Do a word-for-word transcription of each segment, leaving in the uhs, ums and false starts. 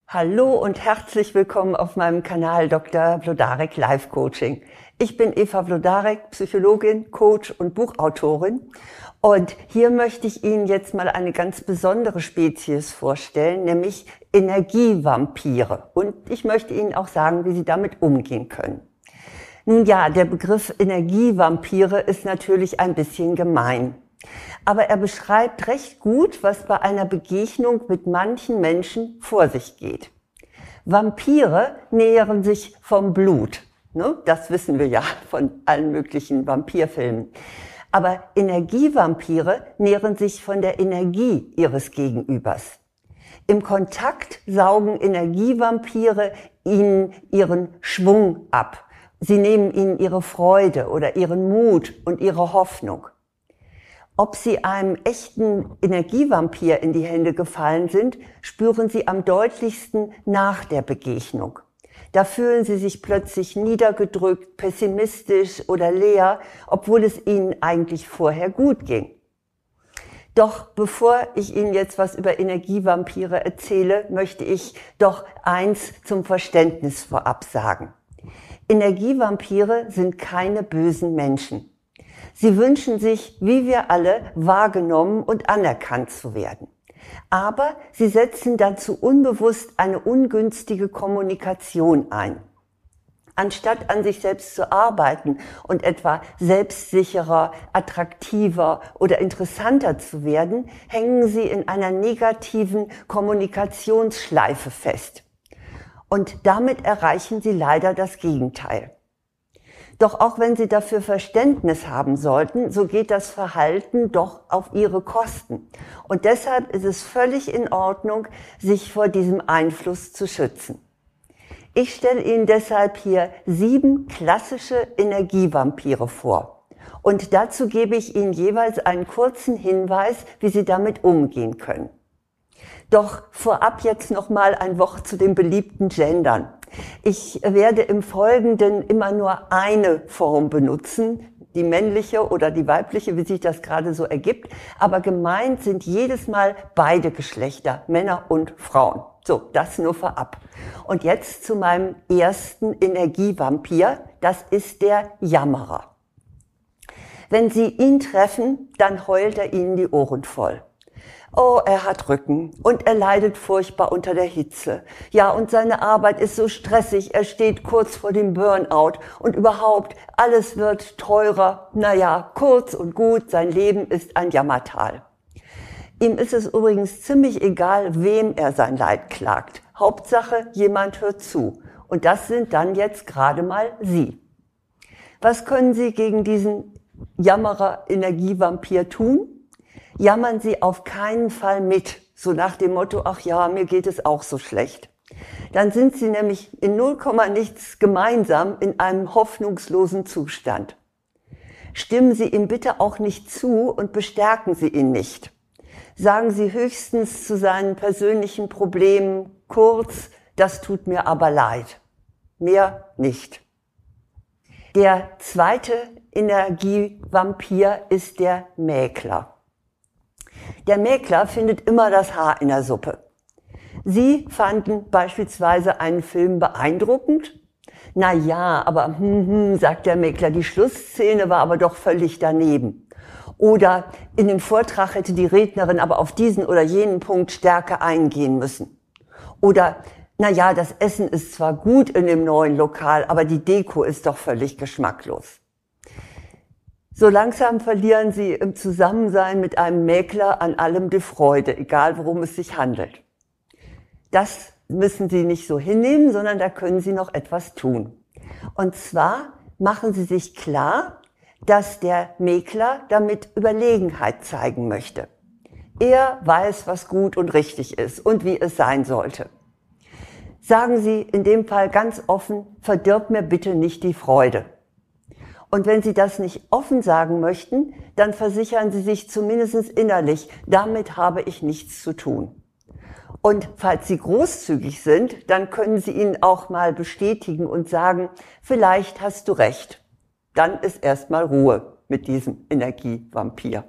Hallo und herzlich willkommen auf meinem Kanal Doktor Wlodarek Life Coaching. Ich bin Eva Wlodarek, Psychologin, Coach und Buchautorin. Und hier möchte ich Ihnen jetzt mal eine ganz besondere Spezies vorstellen, nämlich Energievampire. Und ich möchte Ihnen auch sagen, wie Sie damit umgehen können. Nun ja, der Begriff Energievampire ist natürlich ein bisschen gemein. Aber er beschreibt recht gut, was bei einer Begegnung mit manchen Menschen vor sich geht. Vampire nähren sich vom Blut. Ne? Das wissen wir ja von allen möglichen Vampirfilmen. Aber Energievampire nähren sich von der Energie ihres Gegenübers. Im Kontakt saugen Energievampire ihnen ihren Schwung ab. Sie nehmen ihnen ihre Freude oder ihren Mut und ihre Hoffnung. Ob Sie einem echten Energievampir in die Hände gefallen sind, spüren Sie am deutlichsten nach der Begegnung. Da fühlen Sie sich plötzlich niedergedrückt, pessimistisch oder leer, obwohl es Ihnen eigentlich vorher gut ging. Doch bevor ich Ihnen jetzt was über Energievampire erzähle, möchte ich doch eins zum Verständnis vorab sagen. Energievampire sind keine bösen Menschen. Sie wünschen sich, wie wir alle, wahrgenommen und anerkannt zu werden. Aber sie setzen dazu unbewusst eine ungünstige Kommunikation ein. Anstatt an sich selbst zu arbeiten und etwa selbstsicherer, attraktiver oder interessanter zu werden, hängen sie in einer negativen Kommunikationsschleife fest. Und damit erreichen sie leider das Gegenteil. Doch auch wenn Sie dafür Verständnis haben sollten, so geht das Verhalten doch auf Ihre Kosten. Und deshalb ist es völlig in Ordnung, sich vor diesem Einfluss zu schützen. Ich stelle Ihnen deshalb hier sieben klassische Energievampire vor. Und dazu gebe ich Ihnen jeweils einen kurzen Hinweis, wie Sie damit umgehen können. Doch vorab jetzt nochmal ein Wort zu den beliebten Gendern. Ich werde im Folgenden immer nur eine Form benutzen, die männliche oder die weibliche, wie sich das gerade so ergibt. Aber gemeint sind jedes Mal beide Geschlechter, Männer und Frauen. So, das nur vorab. Und jetzt zu meinem ersten Energievampir, das ist der Jammerer. Wenn Sie ihn treffen, dann heult er Ihnen die Ohren voll. Oh, er hat Rücken und er leidet furchtbar unter der Hitze. Ja, und seine Arbeit ist so stressig, er steht kurz vor dem Burnout und überhaupt, alles wird teurer. Naja, kurz und gut, sein Leben ist ein Jammertal. Ihm ist es übrigens ziemlich egal, wem er sein Leid klagt. Hauptsache, jemand hört zu. Und das sind dann jetzt gerade mal Sie. Was können Sie gegen diesen Jammerer-Energievampir tun? Jammern Sie auf keinen Fall mit, so nach dem Motto, ach ja, mir geht es auch so schlecht. Dann sind Sie nämlich in null Komma nichts gemeinsam in einem hoffnungslosen Zustand. Stimmen Sie ihm bitte auch nicht zu und bestärken Sie ihn nicht. Sagen Sie höchstens zu seinen persönlichen Problemen kurz, das tut mir aber leid. Mehr nicht. Der zweite Energievampir ist der Mäkler. Der Mäkler findet immer das Haar in der Suppe. Sie fanden beispielsweise einen Film beeindruckend. Na ja, aber hm, hm, sagt der Mäkler, die Schlussszene war aber doch völlig daneben. Oder in dem Vortrag hätte die Rednerin aber auf diesen oder jenen Punkt stärker eingehen müssen. Oder, na ja, das Essen ist zwar gut in dem neuen Lokal, aber die Deko ist doch völlig geschmacklos. So langsam verlieren Sie im Zusammensein mit einem Mäkler an allem die Freude, egal worum es sich handelt. Das müssen Sie nicht so hinnehmen, sondern da können Sie noch etwas tun. Und zwar machen Sie sich klar, dass der Mäkler damit Überlegenheit zeigen möchte. Er weiß, was gut und richtig ist und wie es sein sollte. Sagen Sie in dem Fall ganz offen, verdirb mir bitte nicht die Freude. Und wenn Sie das nicht offen sagen möchten, dann versichern Sie sich zumindest innerlich, damit habe ich nichts zu tun. Und falls Sie großzügig sind, dann können Sie ihn auch mal bestätigen und sagen, vielleicht hast du recht. Dann ist erstmal Ruhe mit diesem Energievampir.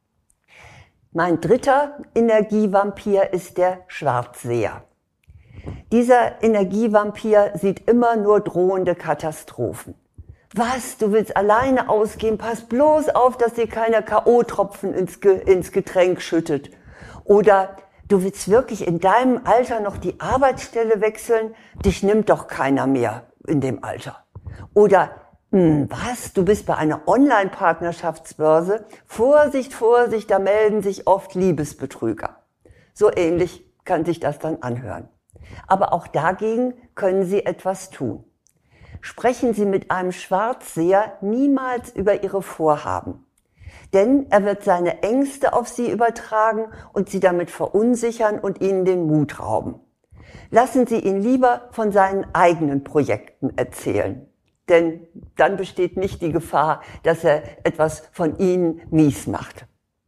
Mein dritter Energievampir ist der Schwarzseher. Dieser Energievampir sieht immer nur drohende Katastrophen. Was, du willst alleine ausgehen? Pass bloß auf, dass dir keiner K O-Tropfen ins, Ge- ins Getränk schüttet. Oder du willst wirklich in deinem Alter noch die Arbeitsstelle wechseln? Dich nimmt doch keiner mehr in dem Alter. Oder hm, was, du bist bei einer Online-Partnerschaftsbörse? Vorsicht, Vorsicht, da melden sich oft Liebesbetrüger. So ähnlich kann sich das dann anhören. Aber auch dagegen können Sie etwas tun. Sprechen Sie mit einem Schwarzseher niemals über Ihre Vorhaben. Denn er wird seine Ängste auf Sie übertragen und Sie damit verunsichern und Ihnen den Mut rauben. Lassen Sie ihn lieber von seinen eigenen Projekten erzählen. Denn dann besteht nicht die Gefahr, dass er etwas von Ihnen mies macht.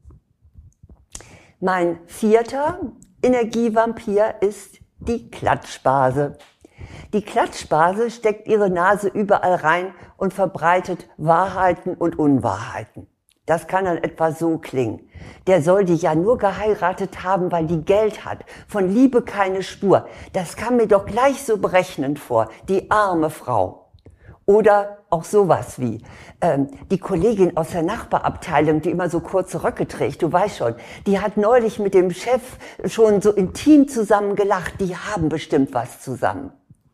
Mein vierter Energievampir ist die Klatschbase. Die Klatschbase steckt ihre Nase überall rein und verbreitet Wahrheiten und Unwahrheiten. Das kann dann etwa so klingen. Der soll die ja nur geheiratet haben, weil die Geld hat. Von Liebe keine Spur. Das kam mir doch gleich so berechnend vor. Die arme Frau. Oder auch sowas wie, ähm, die Kollegin aus der Nachbarabteilung, die immer so kurze Röcke trägt, du weißt schon, die hat neulich mit dem Chef schon so intim zusammen gelacht, die haben bestimmt was zusammen.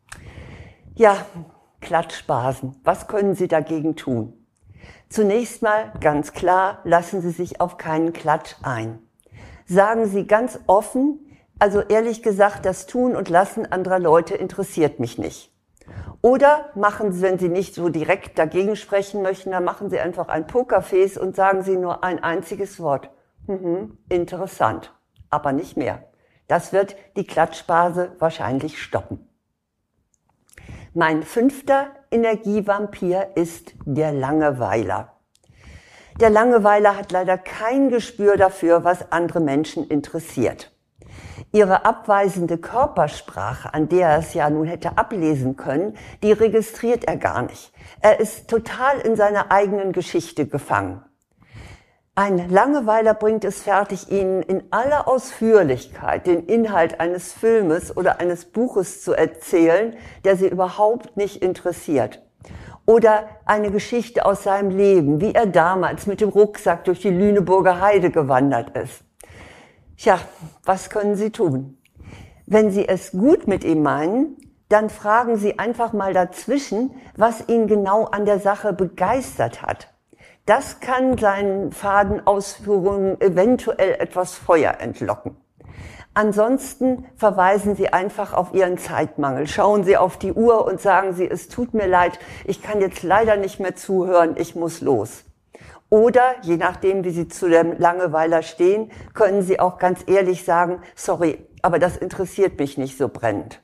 Ja, Klatschbasen, was können Sie dagegen tun? Zunächst mal ganz klar, lassen Sie sich auf keinen Klatsch ein. Sagen Sie ganz offen, also ehrlich gesagt, das Tun und Lassen anderer Leute interessiert mich nicht. Oder machen Sie, wenn Sie nicht so direkt dagegen sprechen möchten, dann machen Sie einfach ein Pokerface und sagen Sie nur ein einziges Wort. Mhm, interessant, aber nicht mehr. Das wird die Klatschbase wahrscheinlich stoppen. Mein fünfter Energievampir ist der Langeweiler. Der Langeweiler hat leider kein Gespür dafür, was andere Menschen interessiert. Ihre abweisende Körpersprache, an der er es ja nun hätte ablesen können, die registriert er gar nicht. Er ist total in seiner eigenen Geschichte gefangen. Ein Langeweiler bringt es fertig, Ihnen in aller Ausführlichkeit den Inhalt eines Filmes oder eines Buches zu erzählen, der Sie überhaupt nicht interessiert. Oder eine Geschichte aus seinem Leben, wie er damals mit dem Rucksack durch die Lüneburger Heide gewandert ist. Tja, was können Sie tun? Wenn Sie es gut mit ihm meinen, dann fragen Sie einfach mal dazwischen, was ihn genau an der Sache begeistert hat. Das kann seinen faden Ausführungen eventuell etwas Feuer entlocken. Ansonsten verweisen Sie einfach auf Ihren Zeitmangel. Schauen Sie auf die Uhr und sagen Sie, es tut mir leid, ich kann jetzt leider nicht mehr zuhören, ich muss los. Oder, je nachdem, wie Sie zu dem Langeweiler stehen, können Sie auch ganz ehrlich sagen, sorry, aber das interessiert mich nicht so brennend.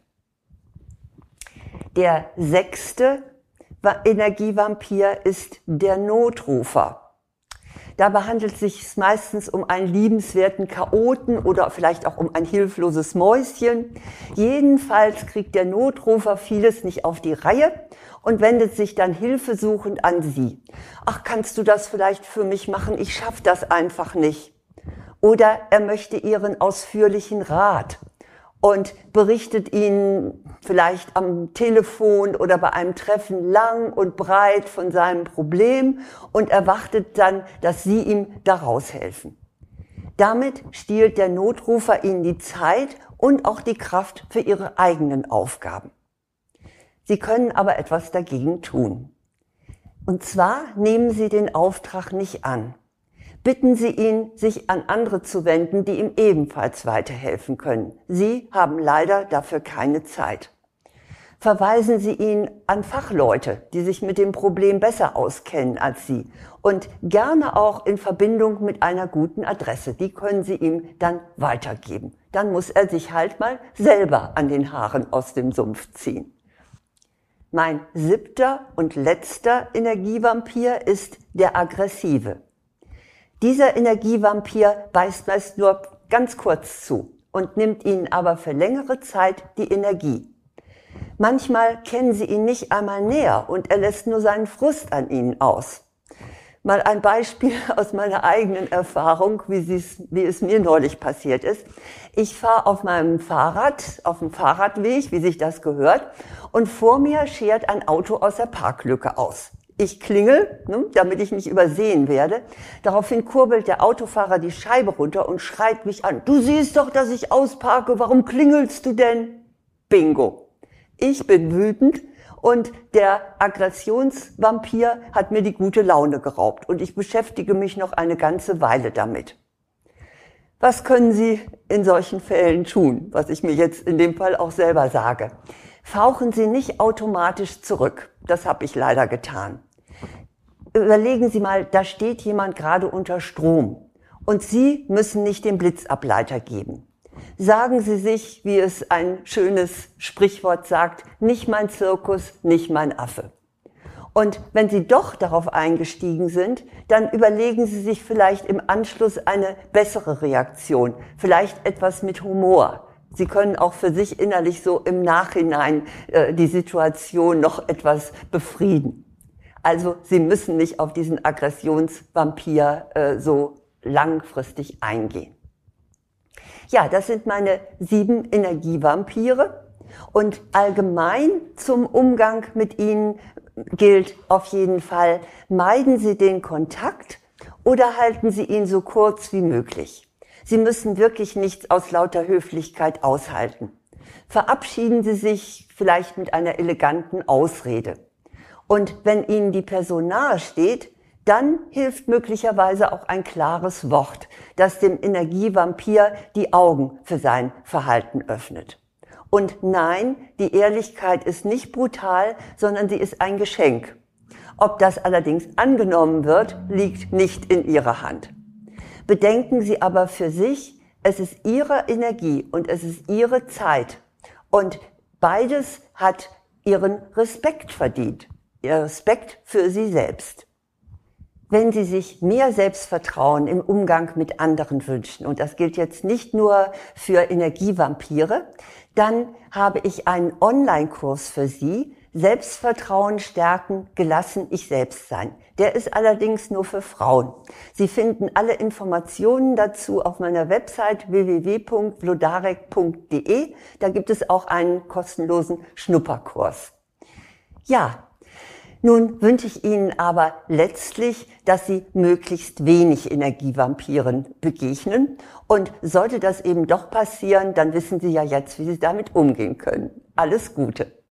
Der sechste Energievampir ist der Notrufer. Dabei handelt es sich meistens um einen liebenswerten Chaoten oder vielleicht auch um ein hilfloses Mäuschen. Jedenfalls kriegt der Notrufer vieles nicht auf die Reihe und wendet sich dann hilfesuchend an Sie. Ach, kannst du das vielleicht für mich machen? Ich schaff das einfach nicht. Oder er möchte Ihren ausführlichen Rat und berichtet Ihnen vielleicht am Telefon oder bei einem Treffen lang und breit von seinem Problem und erwartet dann, dass Sie ihm daraus helfen. Damit stiehlt der Notrufer Ihnen die Zeit und auch die Kraft für Ihre eigenen Aufgaben. Sie können aber etwas dagegen tun. Und zwar nehmen Sie den Auftrag nicht an. Bitten Sie ihn, sich an andere zu wenden, die ihm ebenfalls weiterhelfen können. Sie haben leider dafür keine Zeit. Verweisen Sie ihn an Fachleute, die sich mit dem Problem besser auskennen als Sie und gerne auch in Verbindung mit einer guten Adresse. Die können Sie ihm dann weitergeben. Dann muss er sich halt mal selber an den Haaren aus dem Sumpf ziehen. Mein siebter und letzter Energievampir ist der Aggressive. Dieser Energievampir beißt meist nur ganz kurz zu und nimmt Ihnen aber für längere Zeit die Energie. Manchmal kennen Sie ihn nicht einmal näher und er lässt nur seinen Frust an Ihnen aus. Mal ein Beispiel aus meiner eigenen Erfahrung, wie, es, wie es mir neulich passiert ist. Ich fahre auf meinem Fahrrad, auf dem Fahrradweg, wie sich das gehört, und vor mir schert ein Auto aus der Parklücke aus. Ich klingel, ne, damit ich nicht übersehen werde. Daraufhin kurbelt der Autofahrer die Scheibe runter und schreit mich an. Du siehst doch, dass ich ausparke, warum klingelst du denn? Bingo. Ich bin wütend. Und der Aggressionsvampir hat mir die gute Laune geraubt und ich beschäftige mich noch eine ganze Weile damit. Was können Sie in solchen Fällen tun, was ich mir jetzt in dem Fall auch selber sage? Fauchen Sie nicht automatisch zurück. Das habe ich leider getan. Überlegen Sie mal, da steht jemand gerade unter Strom und Sie müssen nicht den Blitzableiter geben. Sagen Sie sich, wie es ein schönes Sprichwort sagt, nicht mein Zirkus, nicht mein Affe. Und wenn Sie doch darauf eingestiegen sind, dann überlegen Sie sich vielleicht im Anschluss eine bessere Reaktion, vielleicht etwas mit Humor. Sie können auch für sich innerlich so im Nachhinein äh, die Situation noch etwas befrieden. Also Sie müssen nicht auf diesen Aggressionsvampir äh, so langfristig eingehen. Ja, das sind meine sieben Energievampire und allgemein zum Umgang mit ihnen gilt auf jeden Fall, meiden Sie den Kontakt oder halten Sie ihn so kurz wie möglich. Sie müssen wirklich nichts aus lauter Höflichkeit aushalten. Verabschieden Sie sich vielleicht mit einer eleganten Ausrede. Und wenn Ihnen die Person nahe steht, dann hilft möglicherweise auch ein klares Wort, das dem Energievampir die Augen für sein Verhalten öffnet. Und nein, die Ehrlichkeit ist nicht brutal, sondern sie ist ein Geschenk. Ob das allerdings angenommen wird, liegt nicht in Ihrer Hand. Bedenken Sie aber für sich, es ist Ihre Energie und es ist Ihre Zeit. Und beides hat Ihren Respekt verdient. Ihr Respekt für Sie selbst. Wenn Sie sich mehr Selbstvertrauen im Umgang mit anderen wünschen, und das gilt jetzt nicht nur für Energievampire, dann habe ich einen Online-Kurs für Sie, Selbstvertrauen stärken, gelassen ich selbst sein. Der ist allerdings nur für Frauen. Sie finden alle Informationen dazu auf meiner Website w w w punkt vlodarek punkt de. Da gibt es auch einen kostenlosen Schnupperkurs. Ja. Nun wünsche ich Ihnen aber letztlich, dass Sie möglichst wenig Energievampiren begegnen. Und sollte das eben doch passieren, dann wissen Sie ja jetzt, wie Sie damit umgehen können. Alles Gute.